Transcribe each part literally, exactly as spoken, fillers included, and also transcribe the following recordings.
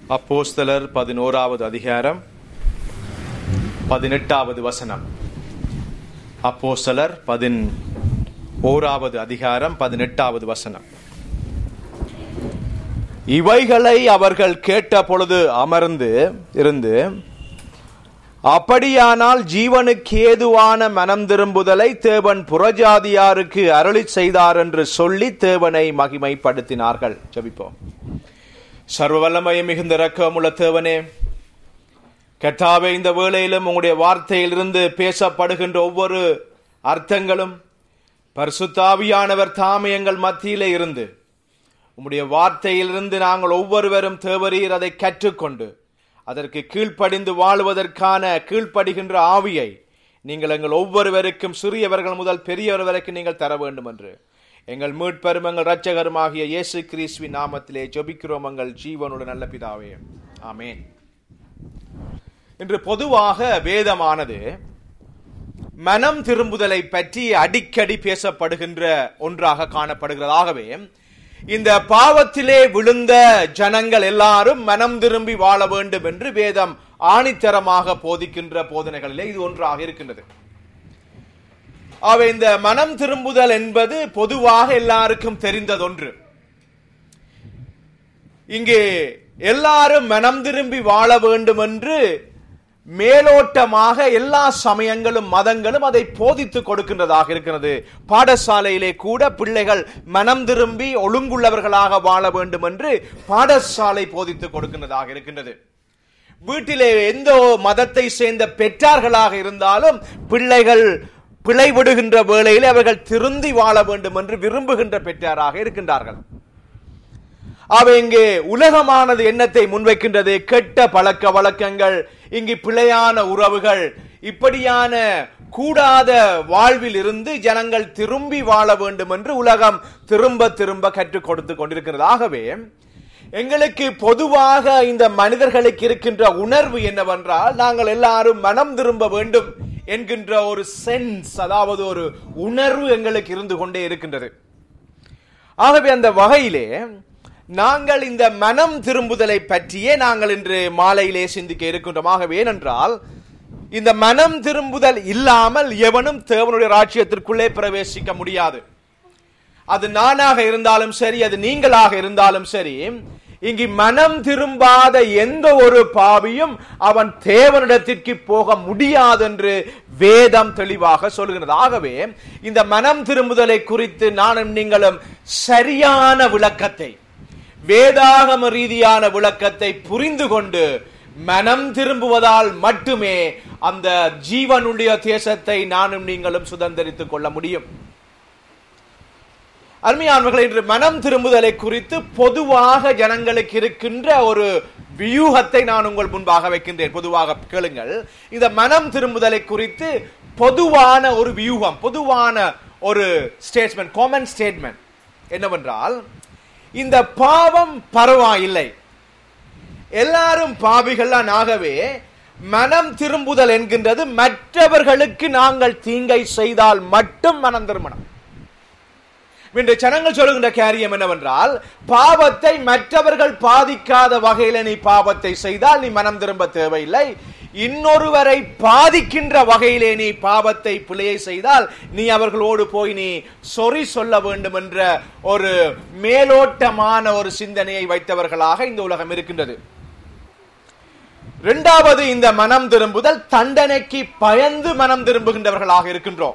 அப்போஸ்தலர் பதினோராவது அதிகாரம் பதினெட்டாவது வசனம். அப்போஸ்தலர் பதின் ஓராவது அதிகாரம் பதினெட்டாவது வசனம். இவைகளை அவர்கள் கேட்ட பொழுது அமர்ந்து இருந்து, அப்படியானால் ஜீவனுக்கு ஏதுவான மனம் திரும்புதலை தேவன் புறஜாதியாருக்கு அருளி செய்தார் என்று சொல்லி தேவனை மகிமைப்படுத்தினார்கள். ஜெபிப்போம். சர்வ வல்லமை மிகுந்த இரக்கமுள்ள தேவனே, கர்த்தாவே, இந்த வேளையிலும் உங்களுடைய வார்த்தையிலிருந்து பேசப்படுகின்ற ஒவ்வொரு அர்த்தங்களும் பரிசுத்த ஆவியானவர் தாமே எங்கள் மத்தியிலே இருந்து உம்முடைய வார்த்தையிலிருந்து நாங்கள் ஒவ்வொருவரும் தேவரீர் அதை கற்றுக்கொண்டு அதற்கு கீழ்ப்படிந்து வாழுவதற்கான கீழ்ப்படுகின்ற ஆவியை நீங்கள் எங்கள் ஒவ்வொருவருக்கும் சிறியவர்கள் முதல் பெரியவர் வரைக்கும் நீங்கள் தர வேண்டும் என்று எங்கள் மீட்பெரும் எங்கள் இரட்சகருமாகிய இயேசு கிறிஸ்துவின் நாமத்திலே ஜெபிக்கிறோம் எங்கள் ஜீவனுள்ள நல்ல பிதாவே, ஆமென். இன்று பொதுவாக வேதமானது மனம் திரும்புதலை பற்றி அடிக்கடி பேசப்படுகின்ற ஒன்றாக காணப்படுகிறதாகவே இந்த பாவத்திலே விழுந்த ஜனங்கள் எல்லாரும் மனம் திரும்பி வாழ வேண்டும் என்று வேதம் ஆணித்தரமாக போதிக்கின்ற போதனைகளிலே இது ஒன்றாக இருக்கின்றது. அவை இந்த மனம் திரும்புதல் என்பது பொதுவாக எல்லாருக்கும் தெரிந்ததொன்று. இங்கே எல்லாரும் மனம் திரும்பி வாழ வேண்டும் என்று மேலோட்டமாக எல்லா சமயங்களும் மதங்களும் அதை போதித்து கொடுக்கின்றதாக இருக்கிறது. பாடசாலையிலே கூட பிள்ளைகள் மனம் திரும்பி ஒழுங்குள்ளவர்களாக வாழ வேண்டும் என்று பாடசாலை போதித்து கொடுக்கின்றதாக இருக்கின்றது. வீட்டிலே எந்த மதத்தை சேர்ந்த பெற்றார்களாக இருந்தாலும் பிள்ளைகள் பிழைவிடுகின்ற வேளையில் அவர்கள் திருந்தி வாழ வேண்டும் என்று விரும்புகின்ற பெற்றாராக இருக்கின்றார்கள். அவை இங்கே உலகமானது எண்ணத்தை முன்வைக்கின்றது. கெட்ட பழக்க வழக்கங்கள், இங்கு பிழையான உறவுகள், இப்படியான கூடாத வாழ்வில் இருந்து ஜனங்கள் திரும்பி வாழ வேண்டும் என்று உலகம் திரும்ப திரும்ப கற்றுக் கொடுத்து கொண்டிருக்கிறது. ஆகவே எங்களுக்கு பொதுவாக இந்த மனிதர்களுக்கு இருக்கின்ற உணர்வு என்னவென்றால், நாங்கள் எல்லாரும் மனம் திரும்ப வேண்டும் என்கின்ற ஒரு சென்ஸ், அதாவது ஒரு உணர்வு எங்களுக்கு இருந்து கொண்டே இருக்கின்றது. ஆகவே அந்த வகையிலே நாங்கள் இந்த மனம் திரும்புதலை பற்றியே நாங்கள் இன்று மாலையிலே சிந்திக்க இருக்கின்றோம். ஆகவே ஏனென்றால் இந்த மனம் திரும்புதல் இல்லாமல் எவனும் தேவனுடைய ராஜ்யத்திற்குள்ளே பிரவேசிக்க முடியாது. அது நானாக இருந்தாலும் சரி, அது நீங்களாக இருந்தாலும் சரி, இங்கு மனம் திரும்பாத எந்த ஒரு பாவியும் அவன் தேவனிடத்திற்கு போக முடியாது என்று வேதம் தெளிவாக சொல்கிறது. ஆகவே இந்த மனம் திரும்புதலை குறித்து நானும் நீங்களும் சரியான விளக்கத்தை, வேதாகம ரீதியான விளக்கத்தை புரிந்து கொண்டு மனம் திரும்புவதால் மட்டுமே அந்த ஜீவனுடைய தேசத்தை நானும் நீங்களும் சுதந்திரித்துக் கொள்ள முடியும். அருமையானவர்களே, இன்று மனம் திரும்புதலை குறித்து பொதுவாக ஜனங்களுக்கு இருக்கின்ற ஒரு வியூகத்தை நான் உங்கள் முன்பாக வைக்கின்றேன். பொதுவாக கேளுங்கள். இந்த மனம் திரும்புதலை குறித்து பொதுவான ஒரு வியூகம், பொதுவான ஒரு ஸ்டேட்மெண்ட், காமன் ஸ்டேட்மெண்ட் என்னவென்றால், இந்த பாவம் பரவாயில்லை, எல்லாரும் பாவிகள். ஆகவே மனம் திரும்புதல் என்கின்றது மற்றவர்களுக்கு நாங்கள் தீங்கை செய்தால் மட்டும் மனம் திரும்பணும். இன்று ஜனங்கள் சொல்லுகின்ற காரியம் என்னவென்றால், பாவத்தை மற்றவர்கள் பாதிக்காத வகையில நீ பாவத்தை செய்தால் நீ மனம் திரும்ப தேவையில்லை, இன்னொருவரை பாதிக்கின்ற வகையிலே நீ பாவத்தை பிழையை செய்தால் நீ அவர்களோடு போய் நீ சொறி சொல்ல வேண்டும் என்ற ஒரு மேலோட்டமான ஒரு சிந்தனையை வைத்தவர்களாக இந்த உலகம் இருக்கின்றது. இரண்டாவது, இந்த மனம் திரும்புதல் தண்டனைக்கு பயந்து மனம் திரும்புகின்றவர்களாக இருக்கின்றோம்.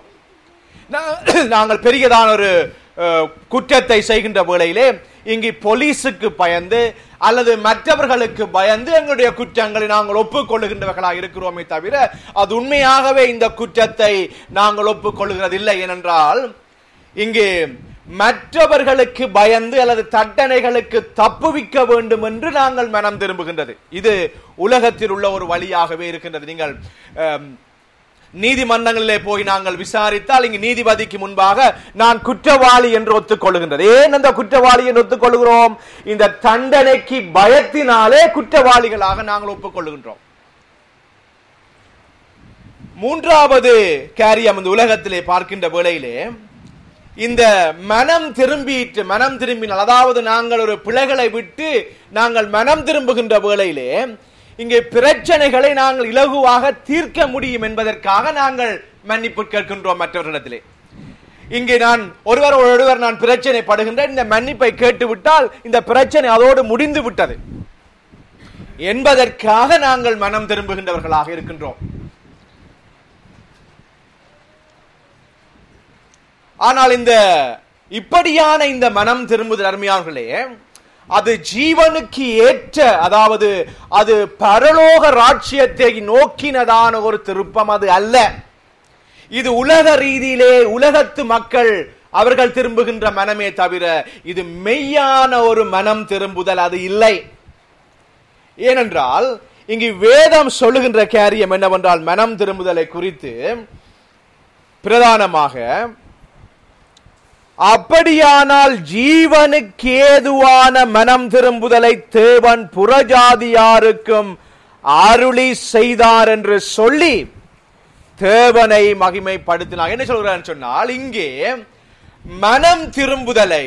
நாங்கள் பெரியதான ஒரு குற்றத்தை செய்கின்ற வேளையிலே இங்கு போலீசுக்கு பயந்து அல்லது மற்றவர்களுக்கு பயந்து எங்களுடைய குற்றங்களை நாங்கள் ஒப்புக்கொள்ளுகின்றவர்களாக இருக்கிறோமே தவிர அது உண்மையாகவே இந்த குற்றத்தை நாங்கள் ஒப்புக்கொள்ளுகிறதில்லை. ஏனென்றால் இங்கு மற்றவர்களுக்கு பயந்து அல்லது தண்டனைகளுக்கு தப்புவிக்க வேண்டும் என்று நாங்கள் மனம் திரும்புகின்றது. இது உலகத்தில் உள்ள ஒரு வழியாகவே இருக்கின்றது. நீங்கள் நீதிமன்றங்களிலே போய் நாங்கள் விசாரித்தால் இங்கு நீதிபதிக்கு முன்பாக நான் குற்றவாளி என்று ஒத்துக்கொள்ளுகின்றது. ஏன் அந்த குற்றவாளி என்று ஒத்துக்கொள்கிறோம்? இந்த தண்டனைக்கு பயத்தினாலே குற்றவாளிகளாக நாங்கள் ஒப்புக்கொள்ளுகின்றோம். மூன்றாவது காரியம் இந்த உலகத்திலே பார்க்கின்ற வேளையிலே, இந்த மனம் திரும்பிட்டு மனம் திரும்பினால், அதாவது நாங்கள் ஒரு பிழைகளை விட்டு நாங்கள் மனம் திரும்புகின்ற வேளையிலே இங்கே பிரச்சனைகளை நாங்கள் இலகுவாக தீர்க்க முடியும் என்பதற்காக நாங்கள் மன்னிப்பு கேட்கின்றோம் மற்றவர்களிடத்திலே. இங்கே நான் ஒருவர் ஒருவர் நான் பிரச்சனை படுகின்ற இந்த மன்னிப்பை கேட்டுவிட்டால் இந்த பிரச்சனை அதோடு முடிந்து விட்டது என்பதற்காக நாங்கள் மனம் திரும்புகின்றவர்களாக இருக்கின்றோம். ஆனால் இந்த இப்படியான இந்த மனம் திரும்புதல் அருமையானவர்களே, அது ஜீவனுக்கு ஏற்ற, அதாவது அது பரலோக ராஜ்யத்தை நோக்கினதான ஒரு திருப்பம் அது அல்ல. இது உலக ரீதியிலே உலகத்து மக்கள் அவர்கள் திரும்புகின்ற மனமே தவிர இது மெய்யான ஒரு மனம் திரும்புதல் அது இல்லை. ஏனென்றால் இங்கு வேதம் சொல்லுகின்ற காரியம் என்னவென்றால், மனம் திரும்புதலை குறித்து பிரதானமாக, அப்படியானால் ஜீவனுக்கு ஏதுவான மனம் திரும்புதலை தேவன் புறஜாதியாருக்கும் அருளி செய்தார் என்று சொல்லி தேவனை மகிமைப்படுத்தினார். என்ன சொல்கிறார் சொன்னால், இங்கே மனம் திரும்புதலை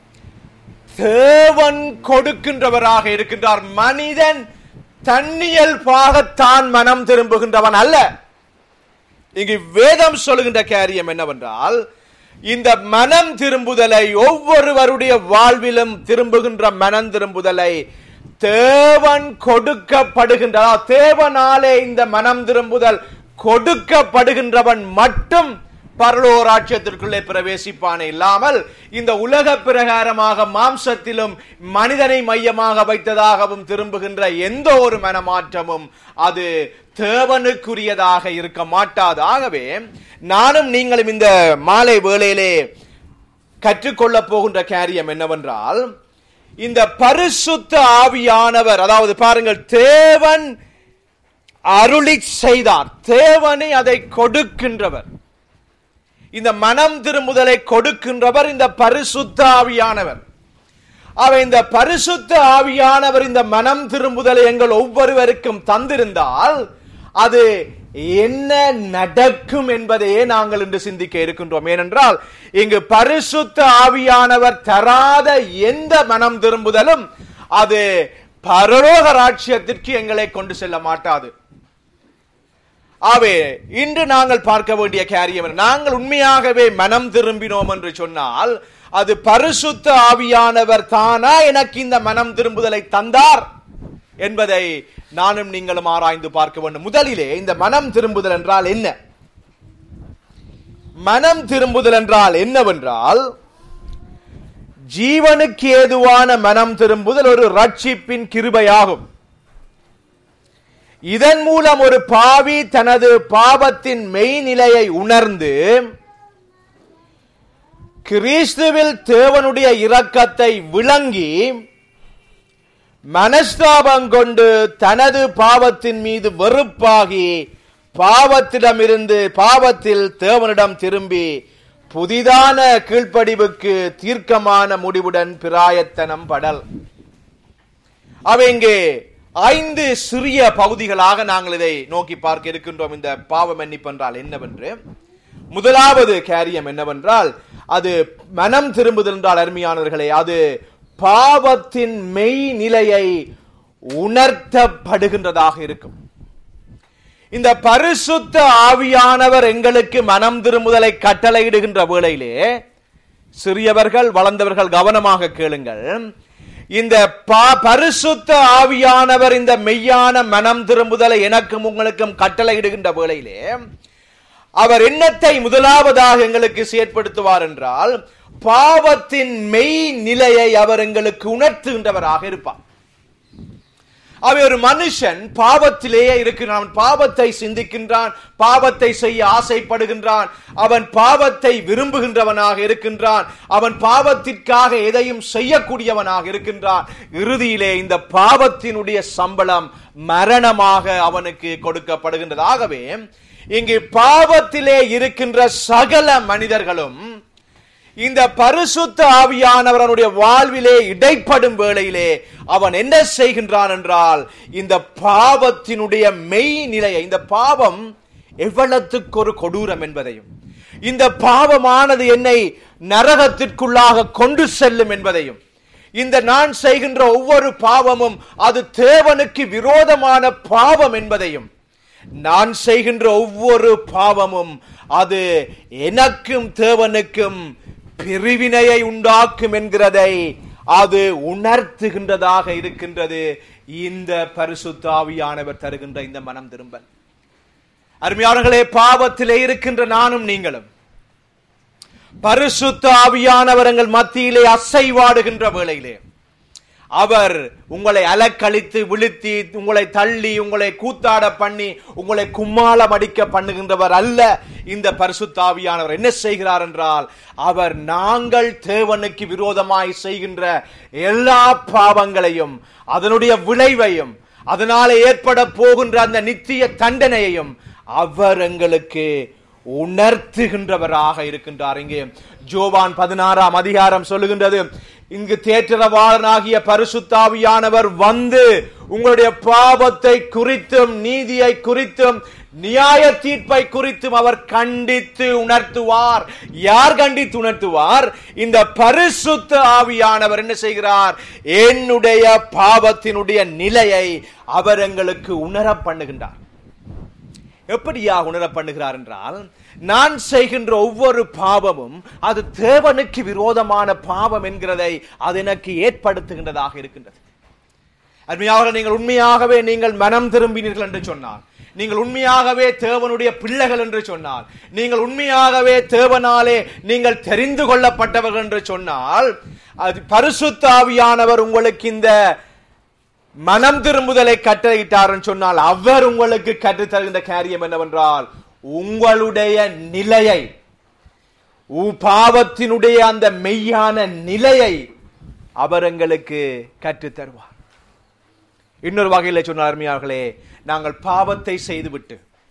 தேவன் கொடுக்கின்றவராக இருக்கின்றார். மனிதன் தன்னியல்பாகத்தான் மனம் திரும்புகின்றவன் அல்ல. இங்கு வேதம் சொல்லுகின்ற காரியம் என்னவென்றால், இந்த மனம் திரும்புதலை ஒவ்வொருவருடைய வாழ்விலும் திரும்புகின்ற மனம் திரும்புதலை தேவன் கொடுக்கப்படுகின்றார். தேவனாலே இந்த மனம் திரும்புதல் கொடுக்கப்படுகின்றவன் மட்டும் பரலோக ராஜ்யத்திற்குள்ளே பிரவேசிப்பானே இல்லாமல் இந்த உலக பிரகாரமாக மாம்சத்திலும் மனிதனை மையமாக வைத்ததாகவும் திரும்புகின்ற எந்த ஒரு மனமாற்றமும் அது தேவனுக்குரியதாக இருக்க மாட்டாது. ஆகவே நானும் நீங்களும் இந்த மாலை வேளையிலே கற்றுக்கொள்ள போகின்ற காரியம் என்னவென்றால், இந்த பரிசுத்த ஆவியானவர், அதாவது பாருங்கள், தேவன் அருளி செய்தார், தேவனை அதை கொடுக்கின்றவர், இந்த மனம் திரும்புதலை கொடுக்கின்றவர் இந்த பரிசுத்த ஆவியானவர். அவை இந்த பரிசுத்த ஆவியானவர் இந்த மனம் திரும்புதலை எங்கள் ஒவ்வொருவருக்கும் தந்திருந்தால் அது என்ன நடக்கும் என்பதையே நாங்கள் இன்று சிந்திக்க இருக்கின்றோம். ஏனென்றால் இங்கு பரிசுத்த ஆவியானவர் தராத எந்த மனம் திரும்புதலும் அது பரலோக ராஜ்யத்திற்கு எங்களை கொண்டு செல்ல மாட்டாது. ஆவே இன்று நாங்கள் பார்க்க வேண்டிய காரியம், நாங்கள் உண்மையாகவே மனம் திரும்பினோம் என்று சொன்னால் அது பரிசுத்த ஆவியானவர் தானா எனக்கு இந்த மனம் திரும்புதலை தந்தார் என்பதை நானும் நீங்களும் ஆராய்ந்து பார்க்க வேண்டும். முதலிலே இந்த மனம் திரும்புதல் என்றால் என்ன? மனம் திரும்புதல் என்றால் என்னவென்றால், ஜீவனுக்கு ஏதுவான மனம் திரும்புதல் ஒரு ரட்சிப்பின் கிருபையாகும். இதன் மூலம் ஒரு பாவி தனது பாவத்தின் மெய்நிலையை உணர்ந்து கிறிஸ்துவில் தேவனுடைய இரக்கத்தை விளங்கி மனஸ்தாபம் கொண்டு தனது பாவத்தின் மீது வெறுப்பாகி பாவத்திடமிருந்து பாவத்தில் தேவனிடம் திரும்பி புதிதான கீழ்ப்படிவுக்கு தீர்க்கமான முடிவுடன் பிராயத்தனம் படல். அவைங்கே ஐந்து சிறிய பகுதிகளாக நாங்கள் இதை நோக்கி பார்க்க இருக்கின்றோம். இந்த பாவ மன்னிப்பு என்றால் என்னவென்று முதலாவது காரியம் என்னவென்றால், அது மனம் திரும்புதல் என்றால் அருமையானவர்களே, அது பாவத்தின் மெய் நிலையை உணர்த்தப்படுகின்றதாக இருக்கும். இந்த பரிசுத்த ஆவியானவர் எங்களுக்கு மனம் திரும்புதலை கட்டளையிடுகின்ற வேளையிலே, சிறியவர்கள் வளர்ந்தவர்கள் கவனமாக கேளுங்கள், இந்த பரிசுத்த ஆவியானவர் இந்த மெய்யான மனம் திரும்புதலை எனக்கும் உங்களுக்கும் கட்டளையிடுகின்ற வேளையிலே அவர் என்னத்தை முதலாவதாக எங்களுக்கு செயற்படுத்துவார் என்றால், பாவத்தின் மெய் நிலையை அவர் எங்களுக்கு உணர்த்துகின்றவராக இருப்பார். அவை ஒரு மனுஷன் பாவத்திலேயே இருக்கிறான், அவன் பாவத்தை சிந்திக்கின்றான், பாவத்தை செய்ய ஆசைப்படுகின்றான், அவன் பாவத்தை விரும்புகின்றவனாக இருக்கின்றான், அவன் பாவத்திற்காக எதையும் செய்யக்கூடியவனாக இருக்கின்றான். இறுதியிலே இந்த பாவத்தினுடைய சம்பளம் மரணமாக அவனுக்கு கொடுக்கப்படுகின்றது. ஆகவே இங்கு பாவத்திலே இருக்கின்ற சகல மனிதர்களும் இந்த பரிசுத்த ஆவியானவருடைய வாழ்விலே இடைப்படும் வேளையிலே அவன் என்ன செய்கின்றான் என்றால், இந்த பாவத்தினுடைய மெய் நிலையை, இந்த பாவம் எவ்வளத்துக்கு ஒரு கொடூரம் என்பதையும், இந்த பாவமானது என்னை நரகத்திற்குள்ளாக கொண்டு செல்லும் என்பதையும், இந்த நான் செய்கின்ற ஒவ்வொரு பாவமும் அது தேவனுக்கு விரோதமான பாவம் என்பதையும், நான் செய்கின்ற ஒவ்வொரு பாவமும் அது எனக்கும் தேவனுக்கும் பிரிவினையை உண்டாக்கும் என்கிறதை அது உணர்த்துகின்றதாக இருக்கின்றது இந்த பரிசுத்த ஆவியானவர் தருகின்ற இந்த மனம் திரும்பல். அருமையானவர்களே, பாவத்திலே இருக்கின்ற நானும் நீங்களும் பரிசுத்த ஆவியானவர் எங்கள் மத்தியிலே அசைவாடுகின்ற வேளையிலே அவர் உங்களை அலக்களித்து விழுத்தி உங்களை தள்ளி உங்களை கூத்தாட பண்ணி உங்களை கும்மாளம் அடிக்க பண்ணுகின்றவர் அல்ல. இந்த பரிசுத்த ஆவியானவர் என்ன செய்கிறார் என்றால், அவர் நாங்கள் தேவனுக்கு விரோதமாய் செய்கின்ற எல்லா பாவங்களையும் அதனுடைய விளைவையும் அதனால ஏற்பட போகின்ற அந்த நித்திய தண்டனையையும் அவர் எங்களுக்கு உணர்த்துகின்றவராக இருக்கின்றார். இங்கே யோவான் பதினாறாம் அதிகாரம் சொல்லுகின்றது, இங்கு தேற்றரவாளனாகிய பரிசுத்த ஆவியானவர் வந்து உங்களுடைய பாவத்தை குறித்தும் நீதியை குறித்தும் நியாய தீர்ப்பை குறித்தும் அவர் கண்டித்து உணர்த்துவார். யார் கண்டித்து உணர்த்துவார்? இந்த பரிசுத்த ஆவியானவர் என்ன செய்கிறார்? என்னுடைய பாவத்தினுடைய நிலையை அவர் எங்களுக்கு உணர பண்ணுகின்றார். எப்படியா உணர பண்ணுகிறார் என்றால், நான் செய்கின்ற ஒவ்வொரு பாவமும் அது தேவனுக்கு விரோதமான பாவம் என்கிறதை அது எனக்கு ஏற்படுத்துகின்றதாக இருக்கின்றது. அருமையாக, நீங்கள் உண்மையாகவே நீங்கள் மனம் திரும்பினீர்கள் என்று சொன்னார், நீங்கள் உண்மையாகவே தேவனுடைய பிள்ளைகள் என்று சொன்னால், நீங்கள் உண்மையாகவே தேவனாலே நீங்கள் தெரிந்து கொள்ளப்பட்டவர்கள் என்று சொன்னால், அது பரிசுத்த ஆவியானவர் உங்களுக்கு இந்த மனம் திரும்புதலை கட்டளையிட்டார் சொன்னால், அவர் உங்களுக்கு கற்றுத்தருகின்ற காரியம் என்னவென்றால், உங்களுடைய நிலையை, பாவத்தினுடைய அந்த மெய்யான நிலையை அவர் எங்களுக்கு கற்றுத்தருவார். இன்னொரு வகையில் சொன்னார், அருமையார்களே, நாங்கள் பாவத்தை செய்துவிட்டு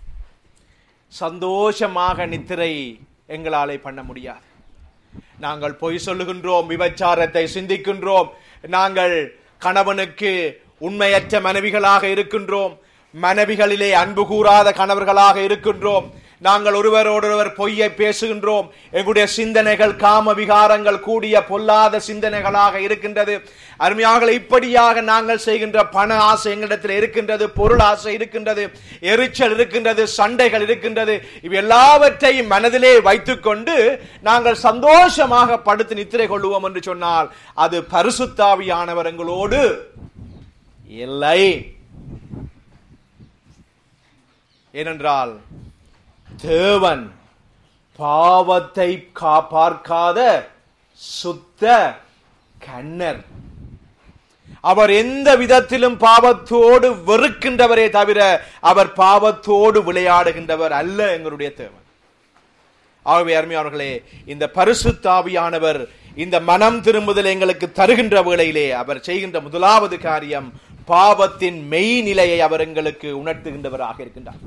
சந்தோஷமாக நித்திரை எங்களாலே பண்ண முடியாது. நாங்கள் பொய் சொல்லுகின்றோம், விபச்சாரத்தை சிந்திக்கின்றோம், நாங்கள் கணவனுக்கு உண்மையற்ற மனைவிகளாக இருக்கின்றோம், மனைவிகளிலே அன்பு கூறாத கணவர்களாக இருக்கின்றோம், நாங்கள் ஒருவரோடொருவர் பொய்யை பேசுகின்றோம், எங்களுடைய சிந்தனைகள் காம விகாரங்கள் கூடிய பொல்லாத சிந்தனைகளாக இருக்கின்றது. அருமையாக, இப்படியாக நாங்கள் செய்கின்ற பண ஆசை எங்களிடத்தில் இருக்கின்றது, பொருள் ஆசை இருக்கின்றது, எரிச்சல் இருக்கின்றது, சண்டைகள் இருக்கின்றது. இவை எல்லாவற்றையும் மனதிலே வைத்துக் கொண்டு நாங்கள் சந்தோஷமாக படுத்து நித்திரை கொள்ளுவோம் என்று சொன்னால், அது பரிசுத்த ஆவியானவர் எங்களோடு இல்லை. ஏனென்றால் தேவன் பாவத்தை பார்க்காத சுத்த கண்ணர். அவர் எந்த விதத்திலும் பாவத்தோடு வெறுக்கின்றவரே தவிர அவர் பாவத்தோடு விளையாடுகின்றவர் அல்ல எங்களுடைய தேவன். ஆகவே அருமையானவர்களே, இந்த பரிசுத்த ஆவியானவர் இந்த மனம் திரும்புதல் எங்களுக்கு தருகின்ற வேளையிலே அவர் செய்கின்ற முதலாவது காரியம், பாவத்தின் மெய்நிலையை அவர் எங்களுக்கு உணர்த்துகின்றவராக இருக்கின்றார்.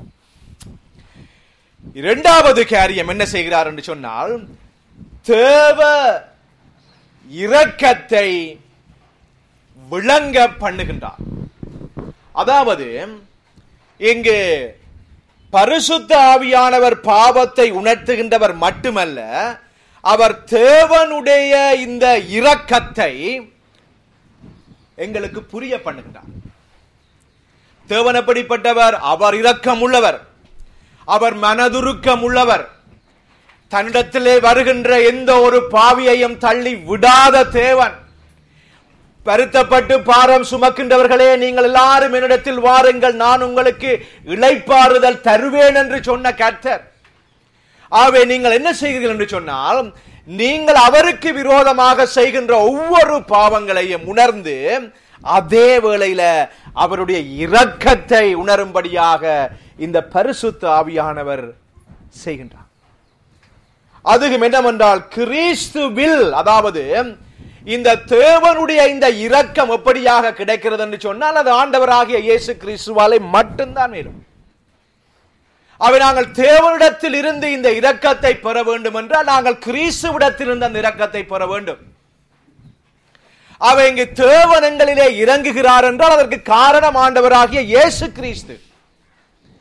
இரண்டாவது காரியம் என்ன செய்கிறார் என்று சொன்னால், தேவ இரக்கத்தை விளங்க பண்ணுகின்றார். அதாவது இங்கு பரிசுத்த ஆவியானவர் பாவத்தை உணர்த்துகின்றவர் மட்டுமல்ல, அவர் தேவனுடைய இந்த இரக்கத்தை எங்களுக்கு புரிய பண்ணுகின்றார். தேவன் எப்படிப்பட்டவர்? அவர் இரக்கம் உள்ளவர், அவர் மனதுருக்கம் உள்ளவர், தன்னிடத்திலே வருகின்ற எந்த ஒரு பாவியையும் தள்ளி விடாத தேவன். வருத்தப்பட்டு பாரம் சுமக்கின்றவர்களே, நீங்கள் எல்லாரும் என்னிடத்தில் வாருங்கள், நான் உங்களுக்கு இளைப்பாறுதல் தருவேன் என்று சொன்ன கர்த்தர். ஆகவே நீங்கள் என்ன செய்கிறீர்கள் என்று சொன்னால், நீங்கள் அவருக்கு விரோதமாக செய்கின்ற ஒவ்வொரு பாவங்களையும் உணர்ந்து அதே வேளையில அவருடைய இரக்கத்தை உணரும்படியாக இந்த பரிசுத்த ஆவியானவர் செய்கின்றார். அதுவும் என்னவென்றால், கிறிஸ்துவில், அதாவது இந்த தேவனுடைய இந்த இரக்கம் எப்படியாக கிடைக்கிறது என்று சொன்னால், அது ஆண்டவராகிய இயேசு கிறிஸ்துவாலே மட்டும்தான் மேலும். அவை நாங்கள் தேவனிடத்தில் இருந்து இந்த இரக்கத்தை பெற வேண்டும் என்றால் நாங்கள் கிறிஸ்துவிடத்தில் இருந்து அந்த இரக்கத்தை பெற வேண்டும். அவை இங்கு தேவனங்களிலே இறங்குகிறார் என்றால் அதற்கு காரணம் ஆண்டவராகிய இயேசு கிறிஸ்து.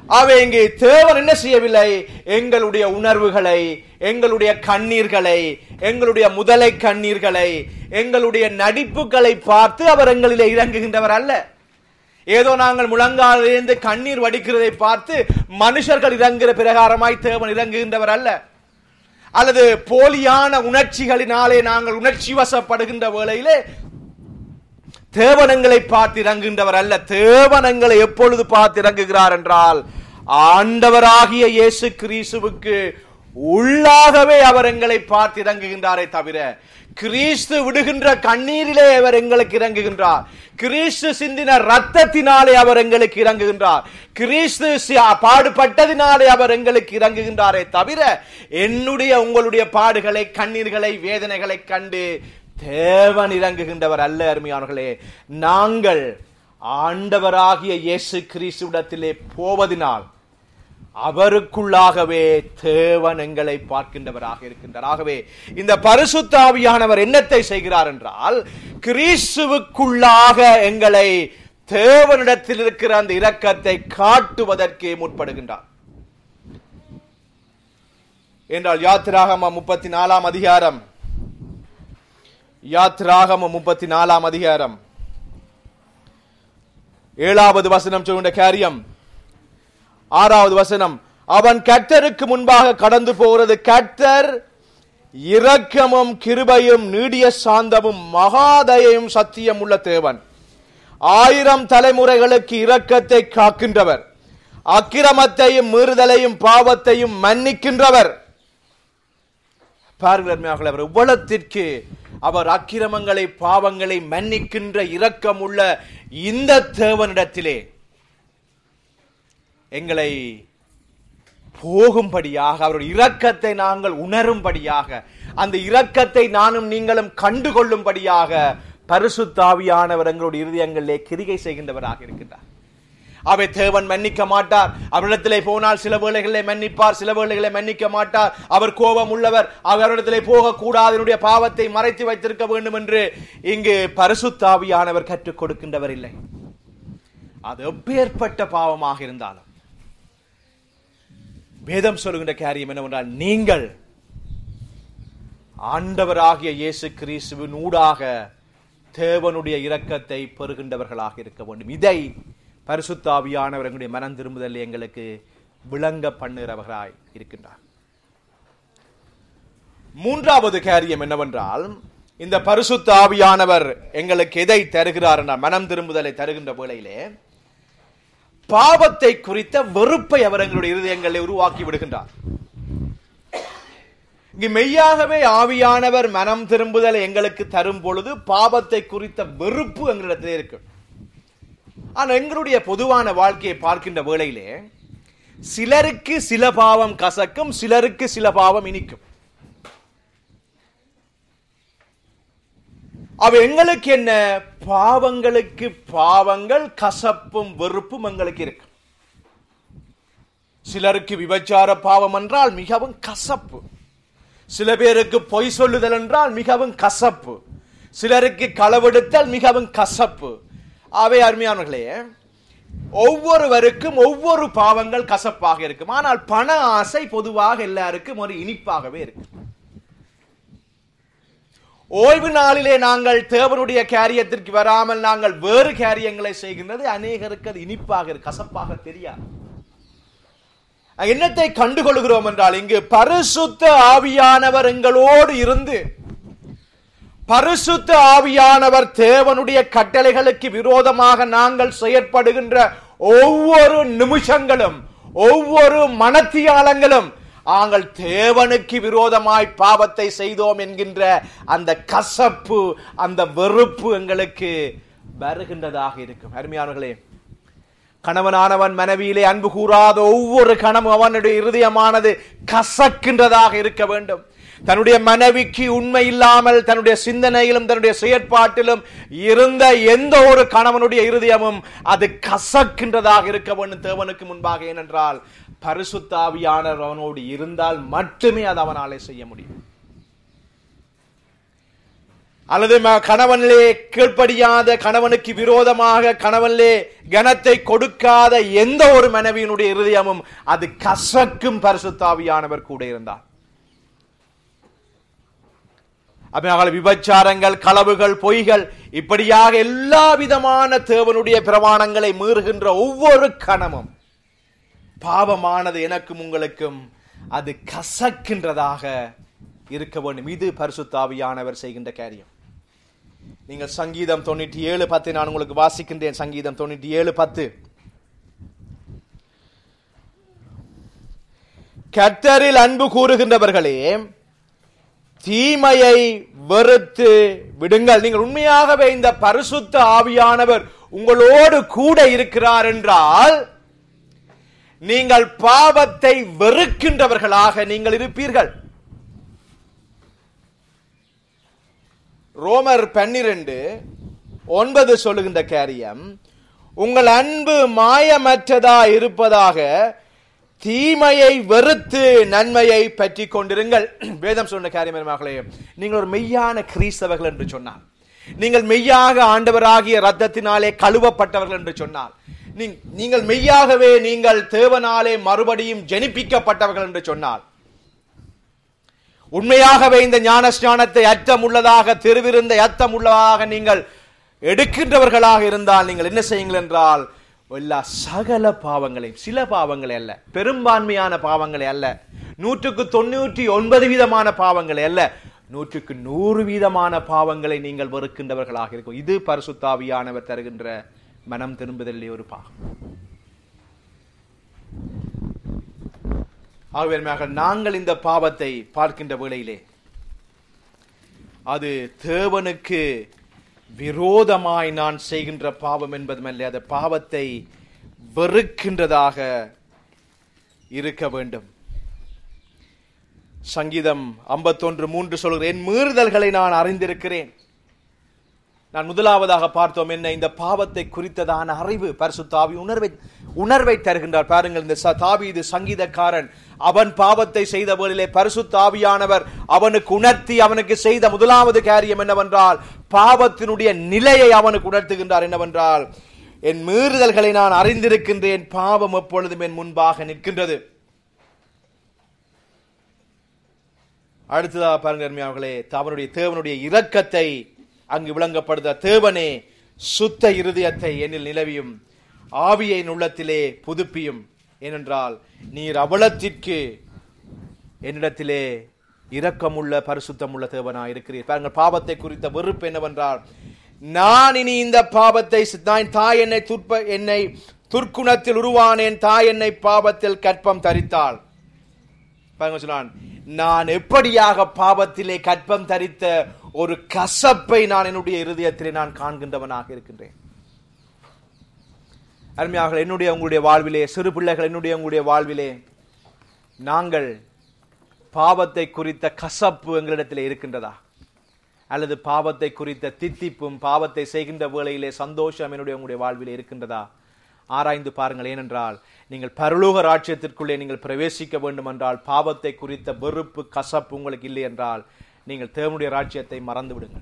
அவை இங்கே தேவன் என்ன செய்யவில்லை? எங்களுடைய உணர்வுகளை, எங்களுடைய கண்ணீர்களை, எங்களுடைய முதலை கண்ணீர்களை, எங்களுடைய நடிப்புகளை பார்த்து அவர் எங்களிலே இறங்குகின்றவர் அல்ல. ஏதோ நாங்கள் முழங்காலிலிருந்து கண்ணீர் வடிக்கிறதை பார்த்து மனுஷர்கள் இறங்குகிற பிரகாரமாய் தேவன் இறங்குகின்றவர் அல்ல. அல்லது போலியான உணர்ச்சிகளினாலே நாங்கள் உணர்ச்சி வசப்படுகின்ற வேளையிலே தேவனங்களை பார்த்து இறங்குகின்றவர் அல்ல. தேவனங்களை எப்பொழுது பார்த்து இறங்குகிறார் என்றால், ஆண்டவராகிய இயேசு கிறிஸ்துவுக்கு உள்ளாகவே அவர் எங்களை பார்த்து இறங்குகின்றாரே தவிர, கிறிஸ்து விடுகின்ற கண்ணீரிலே அவர் எங்களுக்கு இறங்குகின்றார். கிறிஸ்து சிந்தின ரத்தத்தினாலே அவர் எங்களுக்கு இறங்குகின்றார். கிறிஸ்து பாடுபட்டதினாலே அவர் எங்களுக்கு இறங்குகின்றாரே தவிர, என்னுடைய உங்களுடைய பாடுகளை, கண்ணீர்களை, வேதனைகளை கண்டு தேவன் இறங்குகின்றவர் அல்ல. அருமையானவர்களே, நாங்கள் ஆண்டவராகிய இயேசு கிறிஸ்துவிடத்திலே போவதினால் அவருக்குள்ளாகவே தேவன் எங்களை பார்க்கின்றவராக இருக்கின்றார். ஆகவே இந்த பரிசுத்த ஆவியானவர் என்னத்தை செய்கிறார் என்றால், கிறிஸ்துவுக்குள்ளாக எங்களை தேவனிடத்தில் இருக்கிற அந்த இரக்கத்தை காட்டுவதற்கு முற்படுகின்றார். என்றால் யாத்திராகமம் முப்பத்தி நாலாம் அதிகாரம் யாத்திராகமம் முப்பத்தி நாலாம் அதிகாரம் ஏழாவது வசனம் சொல்கின்ற காரியம். ஆறாவது வசனம், அவன் கர்த்தருக்கு முன்பாக கடந்து போகிறது. கர்த்தர் இரக்கமும் கிருபையும் நீடிய சாந்தமும் மகாதயையும் சத்தியம் உள்ள தேவன், ஆயிரம் தலைமுறைகளுக்கு இரக்கத்தை காக்கின்றவர், அக்கிரமத்தையும் மீறுதலையும் பாவத்தையும் மன்னிக்கின்றவர். பாருங்கள், அவர் இவ்வளத்திற்கு அவர் அக்கிரமங்களை பாவங்களை மன்னிக்கின்ற இரக்கம் உள்ள இந்த தேவனிடத்திலே எங்களை போகும்படியாக, அவருடைய இரக்கத்தை நாங்கள் உணரும்படியாக, அந்த இரக்கத்தை நானும் நீங்களும் கண்டுகொள்ளும்படியாக பரிசுத்த ஆவியானவர் எங்களுடைய இருதயங்களிலே கிரியை செய்கின்றவராக இருக்கின்றார். அவை தேவன் மன்னிக்க மாட்டார். அவரிடத்திலே போனால் சில வேளைகளை மன்னிப்பார், சில வேளைகளை மன்னிக்க மாட்டார். அவர் கோபம் உள்ளவர். அவரிடத்திலே போகக்கூடாது, என்னுடைய பாவத்தை மறைத்து வைத்திருக்க வேண்டும் என்று இங்கு பரிசுத்த ஆவியானவர் கற்றுக் கொடுக்கின்றவர் இல்லை. அது எப்பேற்பட்ட பாவமாக இருந்தாலும் வேதம் சொல்கின்ற காரியம் என்னவென்றால், நீங்கள் ஆண்டவராகிய இயேசு கிறிஸ்துவின் ஊடாக தேவனுடைய இரக்கத்தை பெறுகின்றவர்களாக இருக்க வேண்டும். இதை பரிசுத்த ஆவியானவர் எங்களுடைய மனம் திரும்புதல் எங்களுக்கு விளங்க பண்ணுகிறவர்களாய் இருக்கின்றார். மூன்றாவது காரியம் என்னவென்றால், இந்த பரிசுத்த ஆவியானவர் எங்களுக்கு எதை தருகிறார் என்றால், மனம் திரும்புதலை தருகின்ற வேளையிலே பாவத்தை குறித்த வெறுப்பை அவர் எங்களுடைய இருதயங்களை உருவாக்கி விடுகின்றார். இங்கு மெய்யாகவே ஆவியானவர் மனம் திரும்புதலை எங்களுக்கு தரும் பொழுது பாவத்தை குறித்த வெறுப்பு எங்களிடத்திலே இருக்கு. ஆனா எங்களுடைய பொதுவான வாழ்க்கையை பார்க்கின்ற வேளையிலே சிலருக்கு சில பாவம் கசக்கும், சிலருக்கு சில பாவம் இனிக்கும். அவ எங்களுக்கு என்ன, பாவங்களுக்கு பாவங்கள், கசப்பும் வெறுப்பும் எங்களுக்கு இருக்கு. சிலருக்கு விபச்சார பாவம் என்றால் மிகவும் கசப்பு, சில பேருக்கு பொய் சொல்லுதல் என்றால் மிகவும் கசப்பு, சிலருக்கு களவெடுத்தல் மிகவும் கசப்பு. அவை அருமையானவர்களே, ஒவ்வொருவருக்கும் ஒவ்வொரு பாவங்கள் கசப்பாக இருக்கும். ஆனால் பண ஆசை பொதுவாக எல்லாருக்கும் ஒரு இனிப்பாகவே இருக்கு. ஓய்வு நாளிலே நாங்கள் தேவனுடைய காரியத்திற்கு வராமல் நாங்கள் வேறு காரியங்களை செய்கின்றது அநேகருக்கு அது இனிப்பாக கசப்பாக தெரியாது. என்னத்தை கண்டுகொள்கிறோம் என்றால், இங்கு பரிசுத்த ஆவியானவர் எங்களோடு இருந்து, பரிசுத்த ஆவியானவர் தேவனுடைய கட்டளைகளுக்கு விரோதமாக நாங்கள் செயற்படுகின்ற ஒவ்வொரு நிமிஷங்களும், ஒவ்வொரு மனத்தியாலங்களும் நாங்கள் தேவனுக்கு விரோதமாய் பாவத்தை செய்தோம் என்கின்ற அந்த கசப்பு, அந்த வெறுப்பு எங்களுக்கு வருகின்றதாக இருக்கும். அருமையானவர்களே, கணவனானவன் மனைவியிலே அன்பு கூறாத ஒவ்வொரு கணமும் அவனுடைய இருதயமானது கசக்கின்றதாக இருக்க வேண்டும். தன்னுடைய மனைவிக்கு உண்மை இல்லாமல் தன்னுடைய சிந்தனையிலும் தன்னுடைய செயற்பாட்டிலும் இருந்த எந்த ஒரு கணவனுடைய இருதயமும் அது கசக்கின்றதாக இருக்க வேண்டும் தேவனுக்கு முன்பாக. ஏனென்றால் பரிசுத்த ஆவியானவர் அவனோடு இருந்தால் மட்டுமே அது அவனாலே செய்ய முடியும். அல்லது கணவனிலே கீழ்ப்படியாத, கணவனுக்கு விரோதமாக கணவனிலே கனத்தை கொடுக்காத எந்த ஒரு மனைவியினுடைய இருதயமும் அது கசக்கும் பரிசுத்த ஆவியானவர் கூட இருந்தார். அப்ப விபச்சாரங்கள், களவுகள், பொய்கள், இப்படியாக எல்லா விதமான தேவனுடைய பிரமாணங்களை மீறுகின்ற ஒவ்வொரு கணமும் பாவமானது எனக்கும் உங்களுக்கும் அது கசக்கின்றதாக இருக்க வேண்டும். இது பரிசுத்த ஆவியானவர் செய்கின்ற காரியம். நீங்கள் சங்கீதம் தொண்ணூற்றி ஏழு பத்து நான் உங்களுக்கு வாசிக்கின்றேன். சங்கீதம் தொண்ணூற்றி ஏழு பத்து. கர்த்தரில் அன்பு கூறுகின்றவர்களே, தீமையை வெறுத்து விடுங்கள். நீங்கள் உண்மையாகவே இந்த பரிசுத்த ஆவியானவர் உங்களோடு கூட இருக்கிறார் என்றால் நீங்கள் பாவத்தை வெறுக்கின்றவர்களாக நீங்கள் இருப்பீர்கள். ரோமர் பன்னிரண்டு ஒன்பது சொல்லுகின்ற காரியம், உங்கள் அன்பு மாயமற்றதா இருப்பதாக தீமையை வெறுத்து நன்மையை பற்றி கொண்டிருங்கள். வேதம் சொன்ன காரியமர்களே, நீங்கள் ஒரு மெய்யான கிறிஸ்தவர்கள் என்று சொன்னார், நீங்கள் மெய்யாக ஆண்டவராகிய இரத்தத்தினாலே கழுவப்பட்டவர்கள் என்று சொன்னார், நீங்கள் மெய்யாகவே நீங்கள் தேவனாலே மறுபடியும் ஜெனிப்பிக்கப்பட்டவர்கள் என்று சொன்னார், உண்மையாகவே இந்த ஞானஸ்நானத்தை அர்த்தம் உள்ளதாக, திருவிருந்த அர்த்தம் உள்ளதாக நீங்கள் எடுக்கின்றவர்களாக இருந்தால் நீங்கள் என்ன செய்யுங்கள் என்றால், எல்லா சகல பாவங்களையும், சில பாவங்களை அல்ல, பெரும்பான்மையான பாவங்களை அல்ல, நூற்றுக்கு தொண்ணூற்றி ஒன்பது வீதமான பாவங்களை அல்ல, நூற்றுக்கு நூறு வீதமான பாவங்களை நீங்கள் வெறுக்கின்றவர்களாக இருக்கும். இது பரிசுத்த ஆவியானவர் தருகின்ற மனம் திரும்புதலே ஒரு பாகம். ஆகவே நாங்கள் இந்த பாவத்தை பார்க்கின்ற வேளையிலே அது தேவனுக்கு விரோதமாய் நான் செய்கின்ற பாவம் என்பதுமல்ல, அது பாவத்தை வெறுக்கின்றதாக இருக்க வேண்டும். சங்கீதம் ஐம்பத்தி ஒன்று மூன்று சொல்கிறேன், என் மீறுதல்களை நான் அறிந்திருக்கிறேன். நான் முதலாவதாக பார்த்தோம் என்ன, இந்த பாவத்தை குறித்ததான அறிவு. பரிசுத்த ஆவி உணர்வை உணர்வை தருகின்றார். பாருங்கள், இந்த தாவீது சங்கீதக்காரன் அவன் பாவத்தை செய்த வேளையிலே பரிசுத்த ஆவியானவர் அவனுக்கு உணர்த்தி அவனுக்கு செய்த முதலாவது காரியம் என்னவென்றால், பாவத்தினுடைய நிலையை அவனுக்கு உணர்த்துகின்றார். என்னவென்றால், என் மீறுதல்களை நான் அறிந்திருக்கின்றேன், பாவம் எப்பொழுதும் என் முன்பாக நிற்கின்றது. அடுத்ததாக பாருங்கள் அவர்களே, அவனுடைய தேவனுடைய இரக்கத்தை அங்கு விளங்கப்படுத்த, தேவனே சுத்த இருதயத்தை என்னில் நிலவியும் ஆவியை உள்ளத்திலே புதுப்பியும், ஏனென்றால் நீர் அவலத்திற்கு என்னிடத்திலே இரக்கமுள்ள பரிசுத்தமுள்ள தேவனாய் இருக்கிறீர். பாருங்கள், பாவத்தை குறித்த வெறுப்பு என்னவென்றால், நான் இனி இந்த பாவத்தை, தாய் என்னை துற்ப என்னை துர்க்குணத்தில் உருவானேன், தாய் என்னை பாவத்தில் கற்பம் தரித்தாள். பாருங்க சொன்னான், நான் எப்படியாக பாவத்திலே கற்பம் தரித்த ஒரு கசப்பை நான் என்னுடைய இருதயத்திலே நான் காண்கின்றவனாக இருக்கின்றேன். அருமையாக என்னுடைய உங்களுடைய வாழ்விலே, சிறு பிள்ளைகள் என்னுடைய உங்களுடைய வாழ்விலே நாங்கள் பாவத்தை குறித்த கசப்பு எங்களிடத்திலே இருக்கின்றதா, அல்லது பாவத்தை குறித்த தித்திப்பும் பாவத்தை செய்கின்ற வேளையிலே சந்தோஷம் என்னுடைய உங்களுடைய வாழ்விலே இருக்கின்றதா? ஆராய்ந்து பாருங்கள். ஏனென்றால் நீங்கள் பரலோக ராஜ்யத்திற்குள்ளே நீங்கள் பிரவேசிக்க வேண்டும் என்றால் பாவத்தை குறித்த வெறுப்பு கசப்பு உங்களுக்கு இல்லை என்றால் நீங்கள் தேவனுடைய ராஜ்யத்தை மறந்து விடுங்கள்.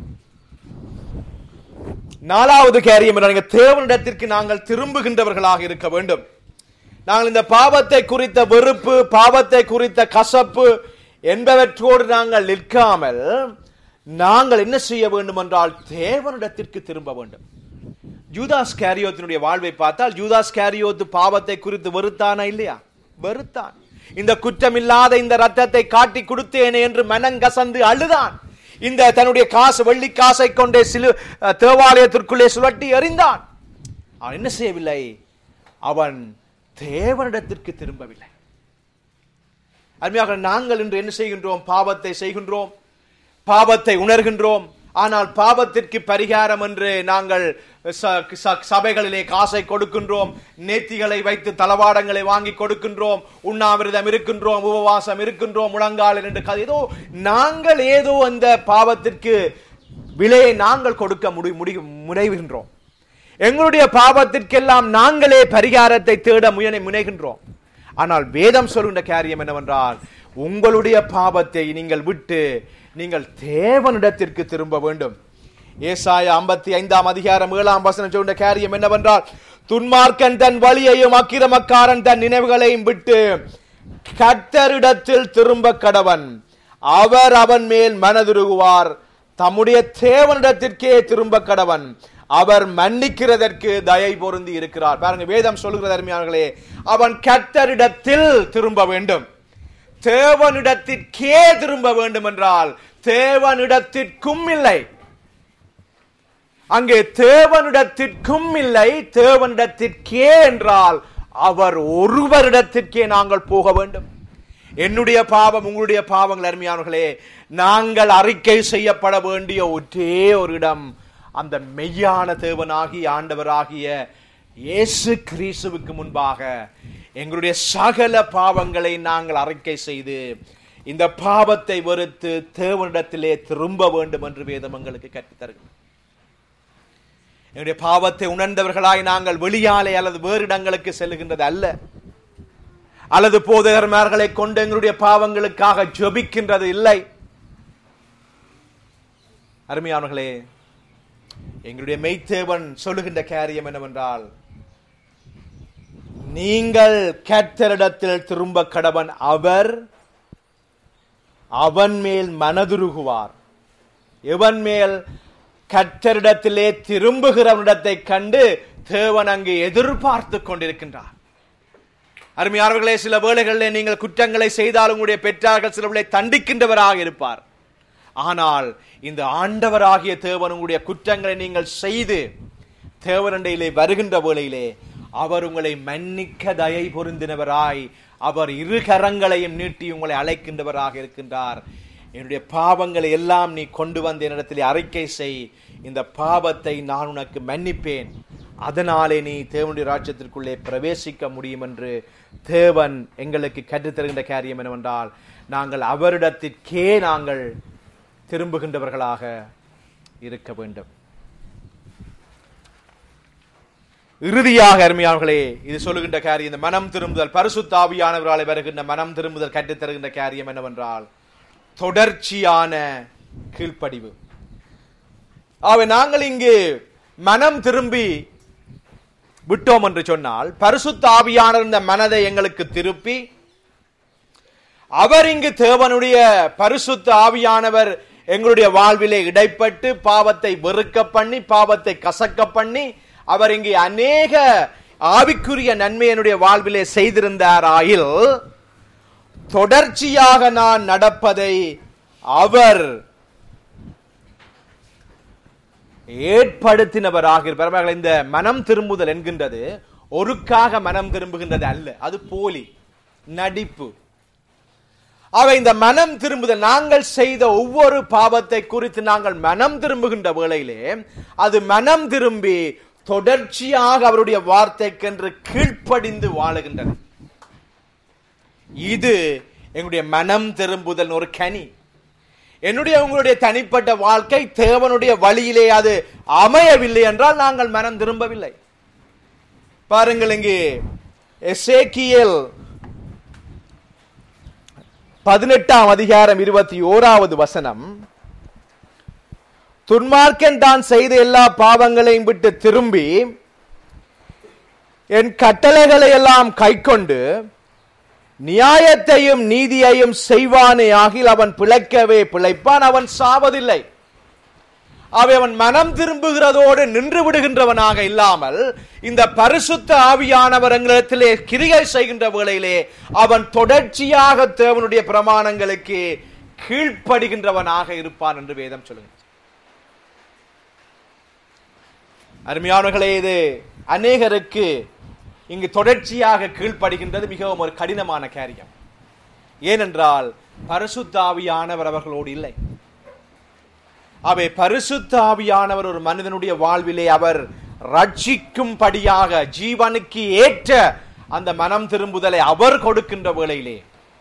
நாலாவது காரியம் என்ன, தேவனிடத்திற்கு நாங்கள் திரும்புகின்றவர்களாக இருக்க வேண்டும். நாங்கள் இந்த பாவத்தை குறித்த வெறுப்பு, பாவத்தை குறித்த கசப்பு என்பவற்றோடு நாங்கள் நிற்காமல் நாங்கள் என்ன செய்ய வேண்டும் என்றால் தேவனிடத்திற்கு திரும்ப வேண்டும். யூதாஸ் காரியோத்தினுடைய வாழ்வை பார்த்தால், யூதாஸ் காரியோத்து பாவத்தை குறித்து வெறுத்தானா இல்லையா? வெறுத்தான். இந்த குற்றமில்லாத இந்த ரத்தத்தை காட்டி கொடுத்தேனே என்று மனங்கசந்து அழுதான். இந்த தன்னுடைய காசு, வெள்ளி காசை கொண்டே சிலு தேவாலயத்திற்குள்ளே சுழட்டி எறிந்தான். அவன் என்ன செய்யவில்லை? அவன் தேவனிடத்திற்கு திரும்பவில்லை. அருமையாக நாங்கள் இன்று என்ன செய்கின்றோம்? பாவத்தை செய்கின்றோம், பாவத்தை உணர்கின்றோம். ஆனால் பாவத்திற்கு பரிகாரம் என்று நாங்கள் சபைகளிலே காசை கொடுக்கின்றோம், நேர்த்திகளை வைத்து தளவாடங்களை வாங்கி கொடுக்கின்றோம், உண்ணாவிரதம் இருக்கின்றோம், உபவாசம் இருக்கின்றோம், முழங்கால் என்று ஏதோ நாங்கள் ஏதோ அந்த பாவத்திற்கு விலையை நாங்கள் கொடுக்க முடி முனைகின்றோம். எங்களுடைய பாவத்திற்கெல்லாம் நாங்களே பரிகாரத்தை தேட முயனை முனைகின்றோம். ஆனால் வேதம் சொல்கின்ற காரியம் என்னவென்றால், உங்களுடைய பாவத்தை நீங்கள் விட்டு நீங்கள் தேவனிடத்திற்கு திரும்ப வேண்டும். ஏசாயா ஐம்பத்தி ஐந்தாம் அதிகாரம் ஏழாம் வசனம் சொன்ன காரியம் என்னவென்றால், துன்மார்க்கன் தன் வழியையும் அக்கிரமக்காரன் தன் நினைவுகளையும் விட்டு கர்த்தரிடத்தில் திரும்ப கடவன், அவர் அவன் மேல் மனதுருகுவார். தம்முடைய தேவனிடத்திற்கே திரும்ப கடவன், அவர் மன்னிக்கிறதற்கு தயை பொருந்தி இருக்கிறார். பாருங்க, வேதம் சொல்லுகிறது அருமையானவர்களே, அவன் கர்த்தரிடத்தில் திரும்ப வேண்டும். தேவனிடத்திற்கே திரும்ப வேண்டும் என்றால் தேவனிடத்திற்கும் இல்லை. அங்கே தேவனிடத்திற்கும் இல்லை, தேவனிடத்திற்கே என்றால் அவர் ஒருவரிடத்திற்கே நாங்கள் போக வேண்டும். என்னுடைய பாவம், உங்களுடைய பாவங்கள் அருமையானவர்களே, நாங்கள் அறிக்கை செய்யப்பட வேண்டிய ஒரே ஒரு இடம் அந்த மெய்யான தேவனாகிய ஆண்டவராகிய இயேசு கிறிஸ்துவுக்கு முன்பாக எங்களுடைய சகல பாவங்களை நாங்கள் அறிக்கை செய்து இந்த பாவத்தை வெறுத்து தேவனிடத்திலே திரும்ப வேண்டும் என்று வேதம் எங்களுக்கு கற்றுத் தருகிறது. என்னுடைய பாவத்தை உணர்ந்தவர்களாய் நாங்கள் வெளியாலே அல்லது வேறு இடங்களுக்கு செல்லுகின்றது அல்ல, அல்லது போதகர்மார்களை கொண்டு எங்களுடைய பாவங்களுக்காக ஜெபிக்கின்றது இல்லை. அருமையானவர்களே, எங்களுடைய மெய்த்தேவன் சொல்லுகின்ற காரியம் என்னவென்றால், நீங்கள் கர்த்தரிடத்தில் திரும்ப கடவன், அவர் அவன் மேல் மனதுருகுவார். எவன் மேல்? கர்த்தரிடத்திலே திரும்புகிறவனிடத்தை கண்டு தேவன் அங்கு எதிர்பார்த்து கொண்டிருக்கின்றார். அருமையானவர்களே, சில வேளைகளிலே நீங்கள் குற்றங்களை செய்தால் உங்களுடைய பெற்றார்கள் சிலவர்களை தண்டிக்கின்றவராக இருப்பார். ஆனால் இந்த ஆண்டவராகிய தேவன் உங்களுடைய குற்றங்களை நீங்கள் செய்து தேவனண்டையிலே வருகின்ற வேளையிலே அவர் உங்களை மன்னிக்க தயை பொருந்தினவராய் அவர் இரு கரங்களையும் நீட்டி உங்களை அழைக்கின்றவராக இருக்கின்றார். என்னுடைய பாவங்களை எல்லாம் நீ கொண்டு வந்து என்னிடத்தில் அறிக்கை செய், இந்த பாவத்தை நான் உனக்கு மன்னிப்பேன், அதனாலே நீ தேவனுடைய ராஜ்யத்திற்குள்ளே பிரவேசிக்க முடியும் என்று தேவன் எங்களுக்கு கற்றுத்தருகின்ற காரியம் என்னவென்றால், நாங்கள் அவரிடத்திற்கே நாங்கள் திரும்புகின்றவர்களாக இருக்க வேண்டும். இறுதியாக அருமையானவர்களே, இது சொல்லுகின்ற காரியம், இந்த மனம் திரும்புதல், பரிசுத்த ஆவியானவராலே வருகின்ற மனம் திரும்புதல் கற்றுத் தருகின்ற காரியம் என்னவென்றால் தொடர்ச்சியான கீழ்ப்படிவு. ஆகவே நாங்கள் இங்கு மனம் திரும்பி விட்டோம் என்று சொன்னால், பரிசுத்த ஆவியானவர் இந்த மனதை எங்களுக்கு திருப்பி, அவர் இங்கு தேவனுடைய பரிசுத்த ஆவியானவர் எங்களுடைய வாழ்விலே இடைப்பட்டு பாவத்தை வெறுக்க பண்ணி, பாவத்தை கசக்க பண்ணி, அவர் இங்கே அநேக ஆவிக்குரிய நன்மை என்னுடைய வாழ்விலே செய்திருந்தாராயில், தொடர்ச்சியாக நான் நடப்பதை அவர் ஏற்படுத்தினவராக இருப்பார். இந்த மனம் திரும்புதல் என்கின்றது ஒருக்காக மனம் திரும்புகின்றது அல்ல, அது போலி நடிப்பு. அவை இந்த மனம் திரும்புதல், நாங்கள் செய்த ஒவ்வொரு பாவத்தை குறித்து நாங்கள் மனம் திரும்புகின்ற வேளையிலே அது மனம் திரும்பி தொடர்ச்சியாக அவருடைய வார்த்தைக்கென்று கீழ்ப்படிந்து வாழுகின்றது. இது எங்களுடைய மனம் திரும்புதல் ஒரு கனி. என்னுடைய உங்களுடைய தனிப்பட்ட வாழ்க்கை தேவனுடைய வழியிலே அது அமையவில்லை என்றால் நாங்கள் மனம் திரும்பவில்லை. பாருங்கள், இங்கே எசேக்கியேல் பதினெட்டாம் அதிகாரம் இருபத்தி ஓராவது வசனம், துன்மார்க்கன் தான் செய்த எல்லா பாவங்களையும் விட்டு திரும்பி என் கட்டளைகளை எல்லாம் கைக்கொண்டு நியாயத்தையும் நீதியையும் செய்வானே ஆகில் அவன் பிழைக்கவே பிழைப்பான், அவன் சாவதில்லை. அவை அவன் மனம் திரும்புகிறதோடு நின்று விடுகின்றவனாக இல்லாமல், இந்த பரிசுத்த ஆவியானவர் எங்களிடத்திலே கிரியை செய்கின்ற வேளையிலே அவன் தொடர்ச்சியாக தேவனுடைய பிரமாணங்களுக்கு கீழ்ப்படுகின்றவனாக இருப்பான் என்று வேதம் சொல்லுங்க. அருமையானவர்களே, இது அநேகருக்கு இங்கு தொடர்ச்சியாக கீழ்ப்படுகின்றது மிகவும் ஒரு கடினமான காரியம். ஏனென்றால் பரிசுத்த ஆவியானவர் அவர்களோடு இல்லை. அவை பரிசுத்த ஆவியானவர் ஒரு மனிதனுடைய வாழ்விலே அவர் ரட்சிக்கும்படியாக ஜீவனுக்கு ஏற்ற அந்த மனம் திரும்புதலை அவர் கொடுக்கின்ற வேளையிலே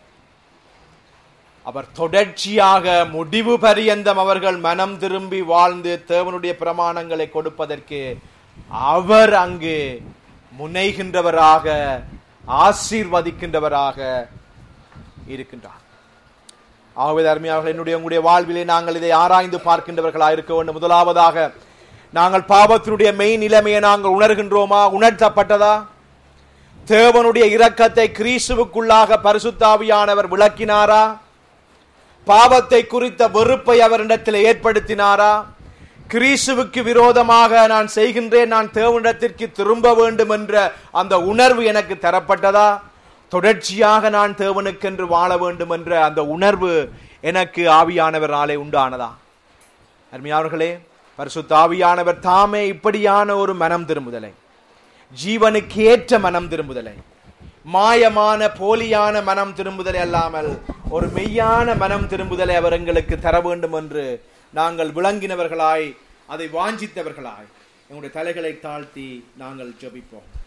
அவர் தொடர்ச்சியாக முடிவு பரியந்தம் அவர்கள் மனம் திரும்பி வாழ்ந்து தேவனுடைய பிரமாணங்களை கொடுப்பதற்கு அவர் அங்கு முனைகின்றவராக ஆசீர்வதிக்கின்றவராக இருக்கின்றார். ஆகவே அருமையானவர்களே, என்னுடைய உங்களுடைய வாழ்விலே நாங்கள் இதை ஆராய்ந்து பார்க்கின்றவர்களாக இருக்க வேண்டும். முதலாவதாக, நாங்கள் பாவத்தினுடைய மெய் நிலைமையை நாங்கள் உணர்கின்றோமா? உணர்த்தப்பட்டதா? தேவனுடைய இரக்கத்தை கிறிஸ்துவுக்குள்ளாக பரிசுத்தாவியானவர் விளக்கினாரா? பாவத்தை குறித்த வெறுப்பை அவரிடத்தில் ஏற்படுத்தினாரா? கிறிஸ்துவுக்கு விரோதமாக நான் செய்கின்றேன், நான் தேவனிடத்திற்கு திரும்ப வேண்டும் என்ற அந்த உணர்வு எனக்கு தரப்பட்டதா? தொடர்ச்சியாக நான் தேவனுக்கென்று வாழ வேண்டும் என்ற அந்த உணர்வு எனக்கு ஆவியானவராலே உண்டானதா? அருமையானவர்களே, பரிசுத்த ஆவியானவர் தாமே இப்படியான ஒரு மனம் திரும்புதலை, ஜீவனுக்கு ஏற்ற மனம் திரும்புதலை, மாயமான போலியான மனம் திரும்புதலை அல்லாமல் ஒரு மெய்யான மனம் திரும்புதலை அவர் எங்களுக்கு தர வேண்டும் என்று நாங்கள் விளங்கினவர்களாய், அதை வாஞ்சித்தவர்களாய் எங்களுடைய தலைகளை தாழ்த்தி நாங்கள் ஜெபிப்போம்.